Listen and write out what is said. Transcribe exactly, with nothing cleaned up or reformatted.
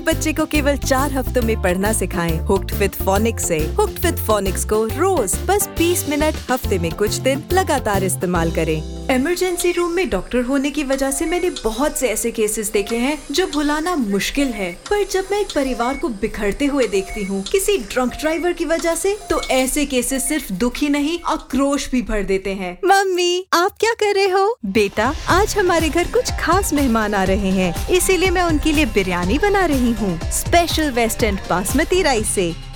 बच्चे को केवल चार हफ्तों में पढ़ना सिखाएं हुक्ड विद फोनिक्स से। हुक्ड विद फोनिक्स को रोज बस बीस मिनट हफ्ते में कुछ दिन लगातार इस्तेमाल करें। इमरजेंसी रूम में डॉक्टर होने की वजह से मैंने बहुत से ऐसे केसेस देखे हैं जो भुलाना मुश्किल है, पर जब मैं एक परिवार को बिखरते हुए देखती हूँ किसी ड्रंक ड्राइवर की वजह से, तो ऐसे केसेस सिर्फ दुख ही नहीं आक्रोश भी भर देते हैं। मम्मी, आप क्या कर रहे हो? बेटा, आज हमारे घर कुछ खास मेहमान आ रहे हैं, इसीलिए मैं उनके लिए बिरयानी बना रही हूँ, special West End basmati rice से।